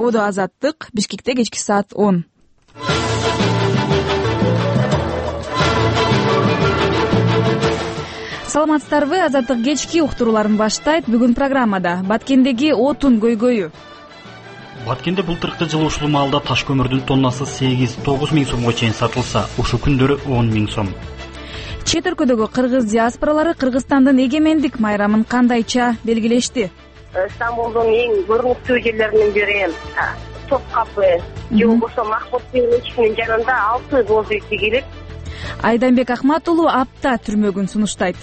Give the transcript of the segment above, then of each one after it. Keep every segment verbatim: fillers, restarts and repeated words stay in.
Ободо Азаттык, Бишкекте кечки саат он. Саламатсыздарбы, Азаттык кечки уктурууларын баштайт. Бүгүн программада Баткендеги отун көйгөйү. Баткенде былтыркы жылы ушул маалда таш көмүрдүн тоннасы сегиз тогуз миң сомго чейин сатылса, ушул күндөрү он миң сом. Чет өлкөдөгү кыргыз диаспоралары Кыргызстандын эгемендик майрамын кандайча белгилешти? Стамбулдун эң көрүнүктүү жерлеринин бири Топкапы же болбосо Махмут мечитинин жанында алты боз үй тигилип. Айданбек Ахматулу апта түрмөгүн сунуштайт.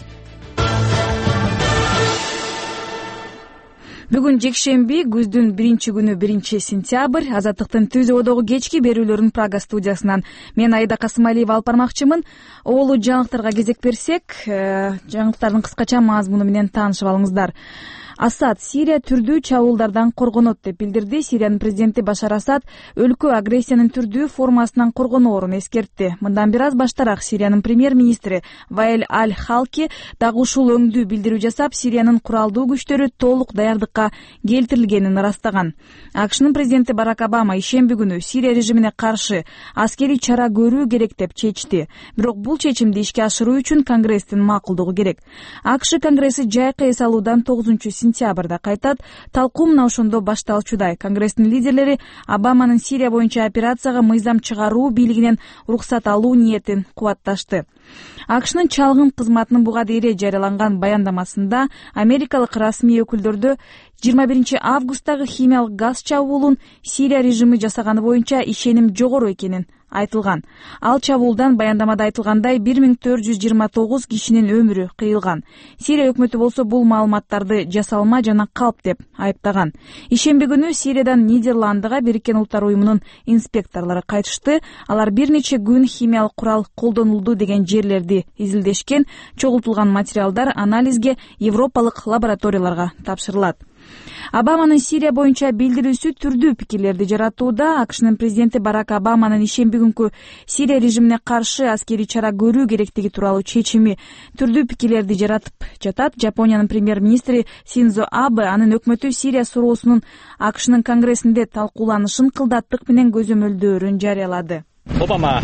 Бүгүн жекшемби, күздүн биринчи күнү биринчи сентябрь. Азаттыктын Түз ободогу кечки берүүлөрүн Прага студиясынан мен Айда Касымалиева алып бармакчымын. Оолу жаңылыктарга кезек берсек, жаңылыктардын кыскача мазмуну менен таанышып алыңыздар. Асад Сирия түрдүү чабуулдардан коргонот деп билдирди. Сириянын президенти Башар Асад өлкө агрессиянын түрдүү формасынан коргоноорун эскертти. Мындан бир аз баштараак Сириянын премьер-министри Ваэль Аль-Халки дагы ушул өңдүү билдирүү жасап, Сириянын куралдуу күчтөрү толук даярдыкка келтирилгенин ырастаган. АКШнын президенти Барак Обама ишемби күнү Сирия режимине каршы аскерий чара көрүү керек деп чечти. Бирок бул чечимди ишке ашыруу үчүн Конгресстин макулдугу керек. АКШ Конгресси жайкы эс алуудан тогузунчу сентябрда кайтат. Талкуу мына ошондо башталчудай. Конгресстин лидерлери Обаманын Сирия боюнча операцияга мыйзам чыгаруу бийлигинен уруксат алуу ниетин кубатташты. АКШнын чалгын кызматынын буга дейре жарыяланган баяндамасында америкалык расмий өкүлдөрдө жыйырма биринчи августтагы химиялык газ чабуулун Сирия режими жасаганы боюнча ишеним жогору экенин айтылган. Ал чабуулдан баяндамада айтылгандай бир миң төрт жүз жыйырма тогуз кишинин өмүрү кыйылган. Сирия өкмөтү болсо бул маалыматтарды жасалма жана калп деп айыптаган. Ишемби күнү Сириядан Нидерландыга Бириккен Улуттар уюмунун инспекторлору кайтышты. Алар бир нече күн химиялык курал колдонулду деген жерлерди изилдешкен. Чогултулган материалдар анализге европалык лабораторияларга тапшырылат. Обаманын Сирия боюнча билдирүүсү түрдүү пикирлерди жаратууда. АКШнын президенти Барак Обаманын ишемби күнкү Сирия режимине каршы аскерий чара көрүү керектиги тууралуу чечими түрдүү пикирлерди жаратып жатат. Жапониянын премьер-министри Синдзо Абе анын өкмөтү Сирия суроосунун АКШнын Конгрессинде талкууланышын кылдаттык менен көзөмөлдөөрүн жарыялады. Обама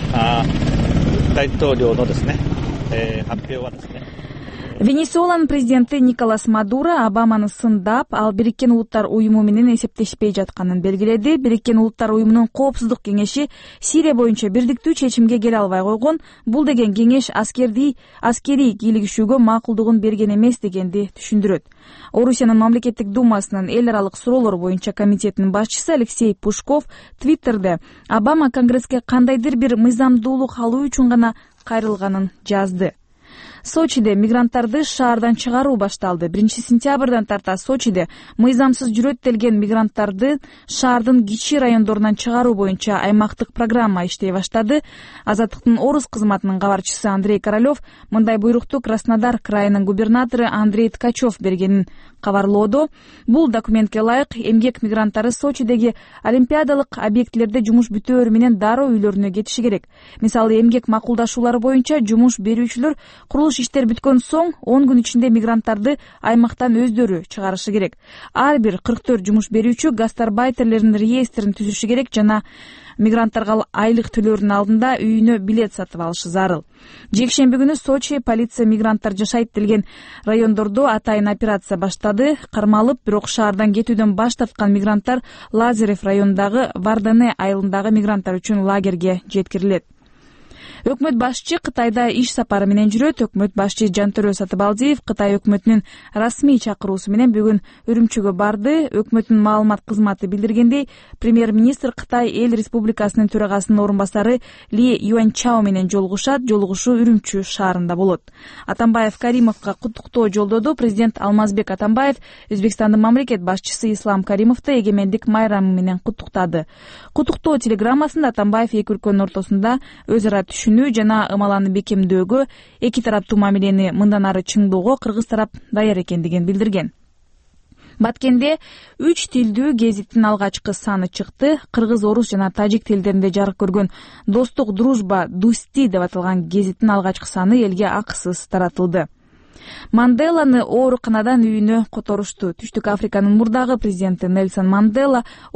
дайттоолоонун десне хатпео ва десне Венесуэланын президенти Николас Мадуро Обаманы сындап, ал Бириккен Улуттар уюму менен эсептешпей жатканын белгиледи. Бириккен Улуттар уюмунун коопсуздук кеңеши Сирия боюнча бирдиктүү чечимге келе албай койгон. Бул деген кеңеш аскердий аскерий кийлигишүүгө макулдугун берген эмес дегенди түшүндүрөт. Орусиянын мамлекеттик думасынын эл аралык суроолор боюнча комитетинин башчысы Алексей Пушков Твиттерде Обама Конгресске кандайдыр бир мыйзамдуулук алуу үчүн гана кайрылганын жазды. Сочиде мигранттарды шаардан чыгаруу башталды. биринчи сентябрдан тарта Сочиде мыйзамсыз жүрөттөлгөн мигранттарды шаардын кичи райондорунан чыгаруу боюнча аймактык программа иштей баштады. Азаттыктын Орус кызматынын кабарчысы Андрей Королёв мындай буйрукту Краснодар крайынын губернатору Андрей Ткачев бергенин кабарлоодо. Бул документке ылайык эмгек мигранттары Сочидеги олимпиадалык объектилерде жумуш бүтөөрү менен дароо үйлөрүнө кетиши керек. Мисалы, эмгек макулдашуулары боюнча жумуш берүүчүлөр курулуш иштер бүткөн соң он күн ичинде мигранттарды аймактан өздөрү чыгарышы керек. Ар бир кырк төрт жумуш берүүчү гастарбайтерлердин реестрин түзүшү керек жана мигранттарга айлык төлөөрүнүн алдында үйүнө билет сатып алышы зарыл. Жекшемби күнү Сочи полиция мигранттар жашайт делген райондордо атайын операция баштады. Кармалып, бирок шаардан кетүүдөн баш тарткан мигранттар Лазарев районундагы Вардане айылындагы мигранттар үчүн лагерге жеткирилет. Өкмөт башчы Кытайда иш сапары менен жүрөт. Өкмөт башчы Жантөрө Сатыбалдиев Кытай өкмөтүнүн расмий чакыруусу менен бүгүн Үрүмчүгө барды. Өкмөттүн маалымат кызматы билдиргендей, премьер-министр Кытай эл республикасынын төрагасынын орун басары Ли Юаньчао менен жолугушат. Жолугушуу Үрүмчү шаарында болот. Атамбаев Каримовго куттуктоо жолдоду. Президент Алмазбек Атамбаев Өзбекстандын мамлекет башчысы Ислам Каримовду эгемендик майрамы менен куттуктады. Куттуктоо телеграммасында Атамбаев эки өлкөнүн ортосунда өз ара түшүнүү жана ымаланы бекемдөөгө, эки тараптуу мамилени мындан ары чыңдоого кыргыз тарап даяр экендигин билдирген. Баткенде үч тилдүү гезиттин алгачкы саны чыкты. Кыргыз, орус жана тажик тилдеринде жарык көргөн Достук, дружба, дусти деп аталган гезиттин алгачкы саны элге акысыз таратылды. Манделаны ооруканадан үйүнө которушту. Түштүк Африканын мурдагы президенти Нельсон Мандела